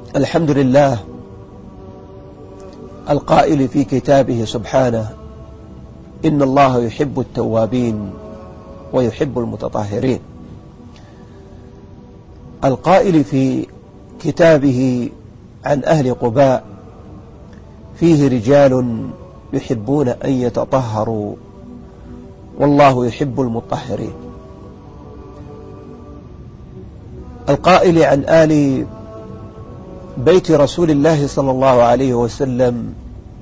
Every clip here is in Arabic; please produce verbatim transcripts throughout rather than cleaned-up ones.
الحمد لله القائل في كتابه سبحانه: إن الله يحب التوابين ويحب المتطهرين. القائل في كتابه عن أهل قباء: فيه رجال يحبون أن يتطهروا والله يحب المطهرين. القائل عن آل بيت رسول الله صلى الله عليه وسلم: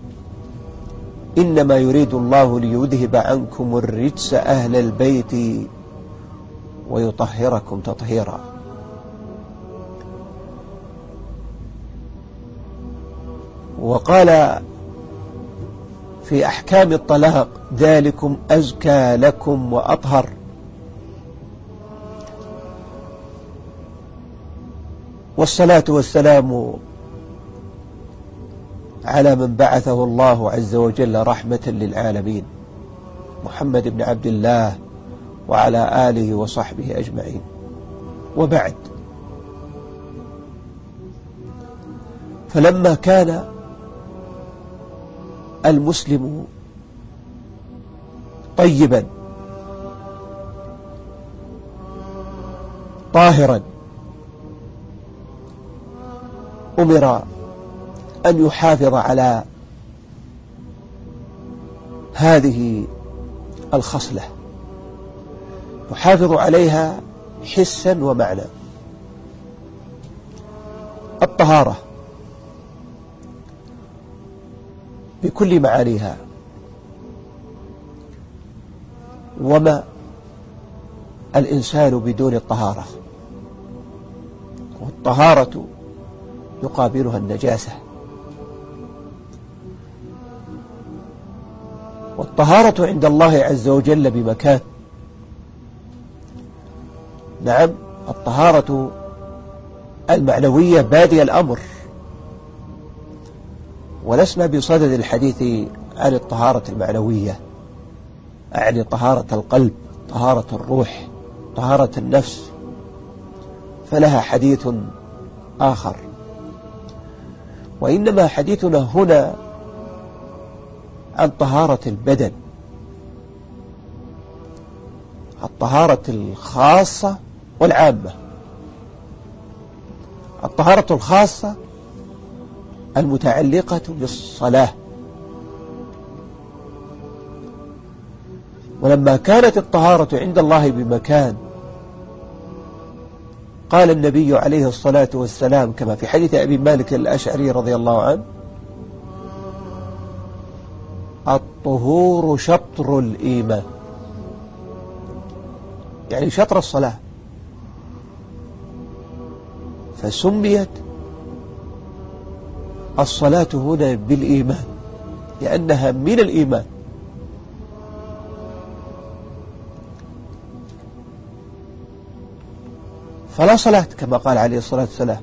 إنما يريد الله ليذهب عنكم الرجس أهل البيت ويطهركم تطهيرا. وقال في أحكام الطلاق: ذلكم أزكى لكم وأطهر. والصلاة والسلام على من بعثه الله عز وجل رحمة للعالمين، محمد بن عبد الله وعلى آله وصحبه أجمعين. وبعد، فلما كان المسلم طيبا طاهرا أمر أن يحافظ على هذه الخصلة، يحافظ عليها حسا ومعنى. الطهارة بكل معانيها، وما الإنسان بدون الطهارة، والطهارة يقابلها النجاسة. والطهارة عند الله عز وجل بمكان. نعم، الطهارة المعنوية بادئ الأمر، ولسنا بصدد الحديث عن الطهارة المعنوية، أعني طهارة القلب، طهارة الروح، طهارة النفس، فلها حديث آخر. وإنما حديثنا هنا عن طهارة البدن، الطهارة الخاصة والعامة. الطهارة الخاصة المتعلقة بالصلاة. ولما كانت الطهارة عند الله بمكان، قال النبي عليه الصلاة والسلام كما في حديث أبي مالك الأشعري رضي الله عنه: الطهور شطر الإيمان، يعني شطر الصلاة. فسميت الصلاة هنا بالإيمان لأنها من الإيمان. فلا صلاة كما قال عليه الصلاة والسلام: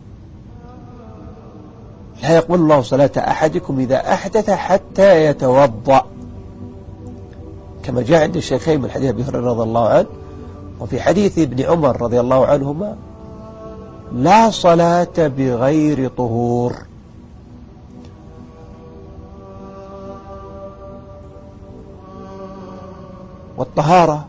لا يقبل الله صلاة أحدكم إذا أحدث حتى يتوضأ، كما جاء عند الشيخين من حديث أبي هريرة رضي الله عنه، وفي حديث ابن عمر رضي الله عنهما: لا صلاة بغير طهور. والطهارة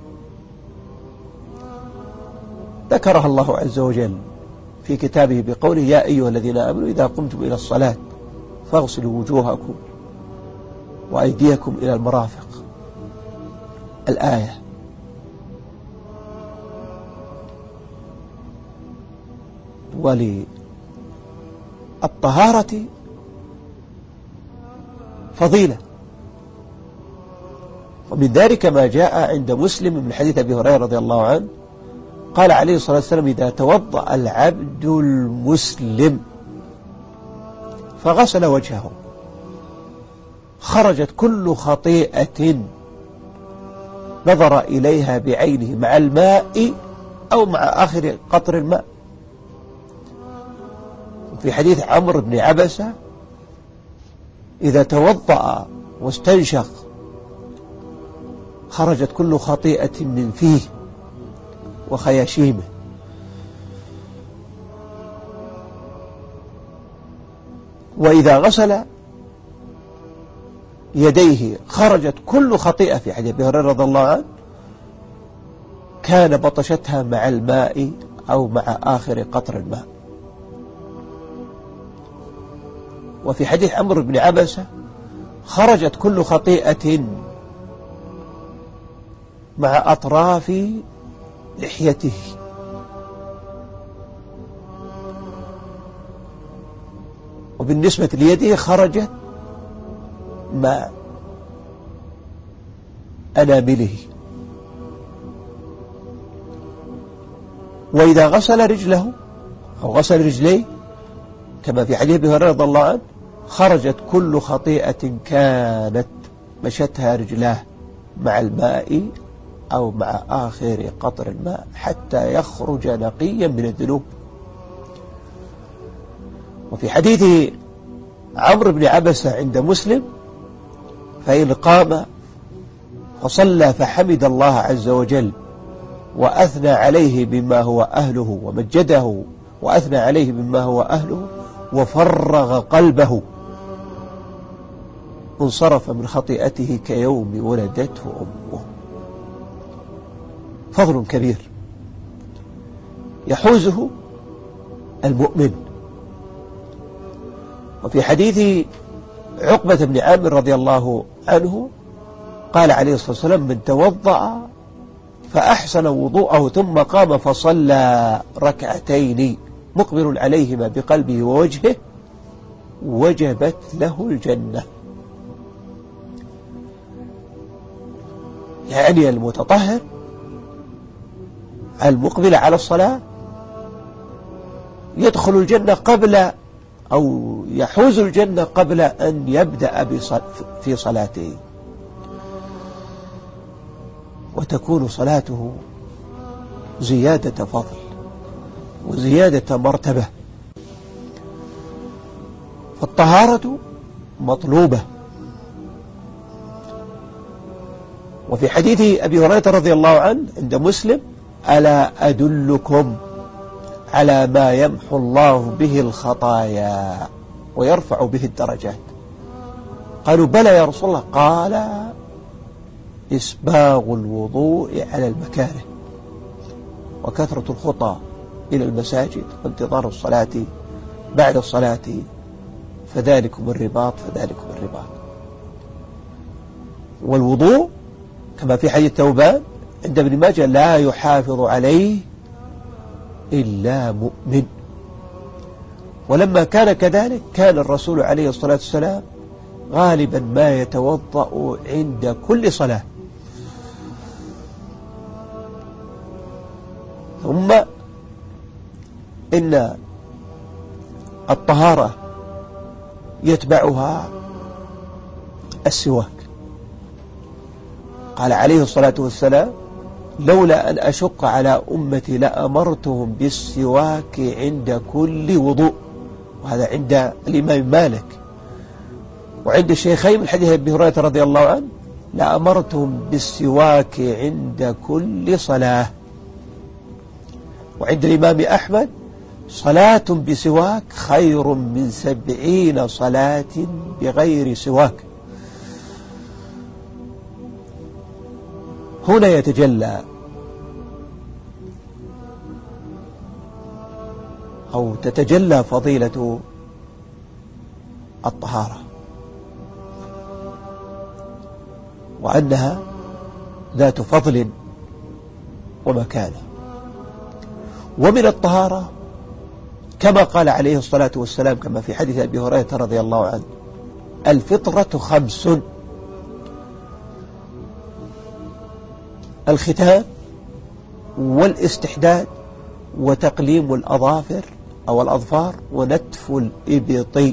ذكرها الله عز وجل في كتابه بقوله: يا أيها الذين آمنوا إذا قمتم إلى الصلاة فاغسلوا وجوهكم وأيديكم إلى المرافق، الآية. وللطهارة فضيلة، ومن ذلك ما جاء عند مسلم من حديث أبي هريرة رضي الله عنه قال عليه الصلاة والسلام: إذا توضأ العبد المسلم فغسل وجهه خرجت كل خطيئة نظر إليها بعينه مع الماء أو مع آخر قطر الماء. في حديث عمرو بن عبسة: إذا توضأ واستنشق خرجت كل خطيئة من فيه وخياشيمه. وإذا غسل يديه خرجت كل خطيئة في حديث أبي هريرة رضي الله عنه كان بطشتها مع الماء أو مع آخر قطر الماء. وفي حديث عمرو بن عبسة خرجت كل خطيئة مع أطراف لحيته. وبالنسبة ليده خرجت مع أنامله. وإذا غسل رجله أو غسل رجليه كما في حديث أبي هريرة رضي الله عنه خرجت كل خطيئة كانت مشتها رجلاه مع الماء أو مع آخر قطر الماء حتى يخرج نقيا من الذنوب. وفي حديث عمرو بن عبسة عند مسلم فإن قام فصلى فحمد الله عز وجل وأثنى عليه بما هو أهله ومجده وأثنى عليه بما هو أهله وفرغ قلبه انصرف من خطيئته كيوم ولدته أمه. فضل كبير يحوزه المؤمن. وفي حديث عقبة بن عامر رضي الله عنه قال عليه الصلاة والسلام من توضأ فأحسن وضوءه ثم قام فصلى ركعتين مقبل عليهما بقلبه ووجهه وجبت له الجنة. يعني المتطهر المقبل على الصلاة يدخل الجنة قبل أو يحوز الجنة قبل أن يبدأ في صلاته، وتكون صلاته زيادة فضل وزيادة مرتبة. فالطهارة مطلوبة. وفي حديث أبي هريرة رضي الله عنه عند مسلم ألا أدلكم على ما يمحو الله به الخطايا ويرفع به الدرجات؟ قالوا بلى يا رسول الله. قال إسباغ الوضوء على المكاره وكثرة الخطى إلى المساجد وانتظار الصلاة بعد الصلاة فذلكم الرباط فذلكم الرباط. والوضوء كما في حديث ثوبان عند ابن ماجه لا يحافظ عليه إلا مؤمن. ولما كان كذلك كان الرسول عليه الصلاة والسلام غالبا ما يتوضأ عند كل صلاة. ثم إن الطهارة يتبعها السواك. قال عليه الصلاة والسلام لولا أن أشق على أمتي لأمرتهم بالسواك عند كل وضوء. وهذا عند الإمام مالك. وعند الشيخين من حديث أبي هريرة رضي الله عنه لأمرتهم بالسواك عند كل صلاة. وعند الإمام أحمد صلاة بسواك خير من سبعين صلاة بغير سواك. هنا يتجلى أو تتجلى فضيلة الطهارة وأنها ذات فضل ومكانة. ومن الطهارة كما قال عليه الصلاة والسلام كما في حديث أبي هريرة رضي الله عنه الفطرة خمس: الختان والاستحداد وتقليم الأظافر أو الأظفار ونتف الإبط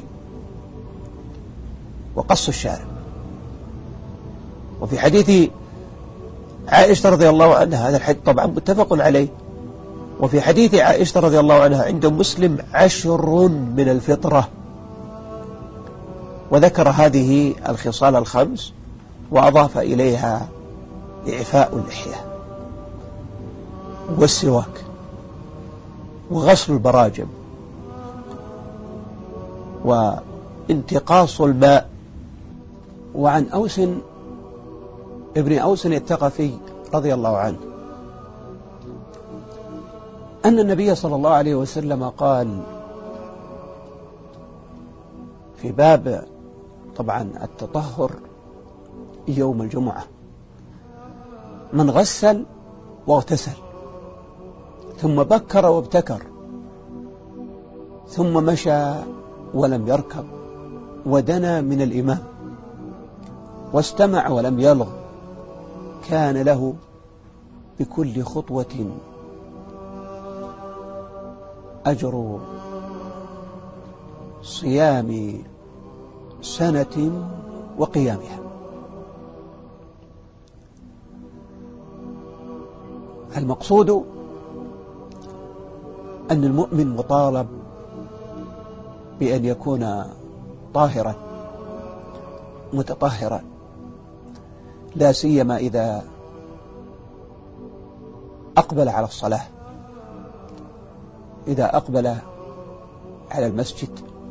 وقص الشارب. وفي حديث عائشة رضي الله عنها هذا الحديث طبعا متفق عليه. وفي حديث عائشة رضي الله عنها عند مسلم عشر من الفطرة، وذكر هذه الخصال الخمس وأضاف إليها إعفاء اللحية والسواك وغسل البراجم انتقاص الماء. وعن أوس ابن أوس الثقفي رضي الله عنه أن النبي صلى الله عليه وسلم قال في باب طبعا التطهر يوم الجمعة: من غسل واغتسل ثم بكر وابتكر ثم مشى ولم يركب ودنا من الإمام واستمع ولم يلغ كان له بكل خطوة أجر صيام سنة وقيامها. المقصود أن المؤمن مطالب بأن يكون طاهرا متطهرا، لا سيما إذا أقبل على الصلاة، إذا أقبل على المسجد.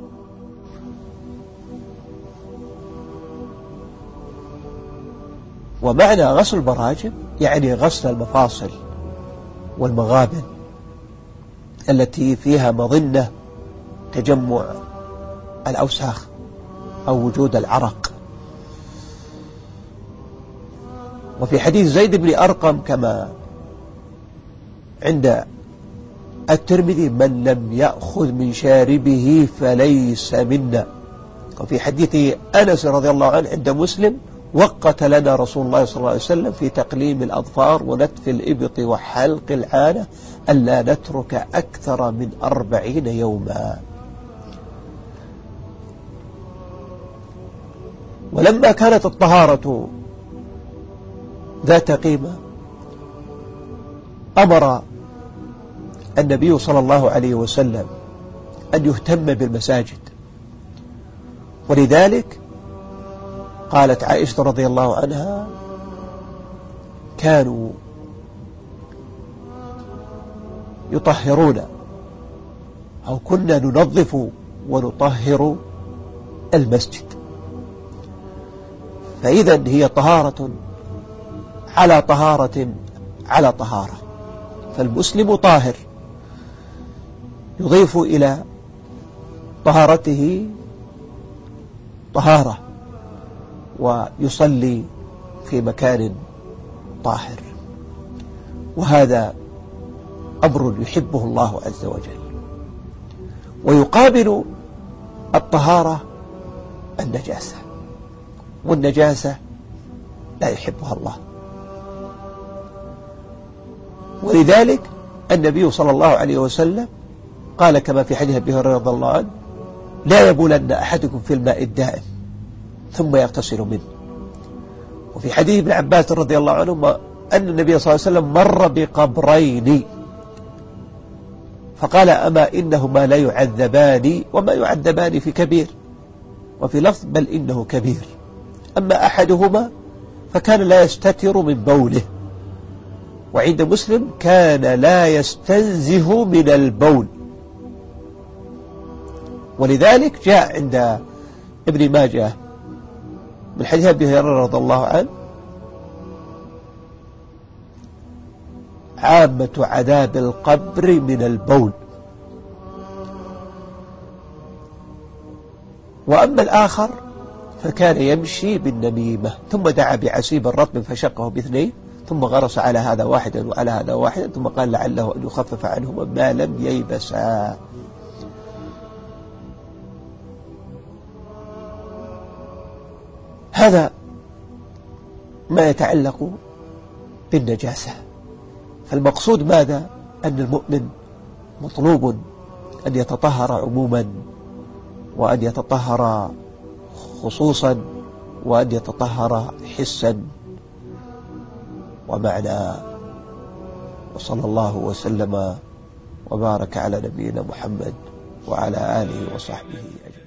ومعنى غسل البراجم يعني غسل المفاصل والمغابن التي فيها مظنة تجمع الأوساخ أو وجود العرق. وفي حديث زيد بن أرقم كما عند الترمذي: من لم يأخذ من شاربه فليس منا. وفي حديث أنس رضي الله عنه عند مسلم: وقت لنا رسول الله صلى الله عليه وسلم في تقليم الأظفار ونتف الإبط وحلق العانة ألا نترك أكثر من أربعين يوما. ولما كانت الطهارة ذات قيمة أمر النبي صلى الله عليه وسلم أن يهتم بالمساجد، ولذلك قالت عائشة رضي الله عنها: كانوا يطهرون أو كنا ننظف ونطهر المسجد. فإذا هي طهارة على طهارة على طهارة، فالمسلم طاهر يضيف إلى طهارته طهارة ويصلي في مكان طاهر، وهذا أمر يحبه الله عز وجل. ويقابل الطهارة النجاسة، والنجاسة لا يحبها الله. ولذلك النبي صلى الله عليه وسلم قال كما في حديث أبي هريرة رضي الله عنه: لا يبولن أحدكم في الماء الدائم ثم يغتسل منه. وفي حديث ابن عباس رضي الله عنه أن النبي صلى الله عليه وسلم مر بقبرين فقال: أما إنهما لا يعذبان وما يعذبان في كبير، وفي لفظ: بل إنه كبير. أما أحدهما فكان لا يستتر من بوله، وعند مسلم: كان لا يستنزه من البول. ولذلك جاء عند ابن ماجه من حديث أبي هريرة رضي الله عنه: عامة عذاب القبر من البول. وأما الآخر فكان يمشي بالنميمة، ثم دعا بعسيب رطب فشقه باثنين، ثم غرس على هذا واحدا وعلى هذا واحدا، ثم قال لعله أن يخفف عنهما ما لم ييبسا. هذا ما يتعلق بالنجاسة. فالمقصود ماذا؟ أن المؤمن مطلوب أن يتطهر عموما، وأن يتطهر خصوصا، وأن يتطهر حسا ومعنى. وصلى الله وسلم وبارك على نبينا محمد وعلى آله وصحبه أجمعين.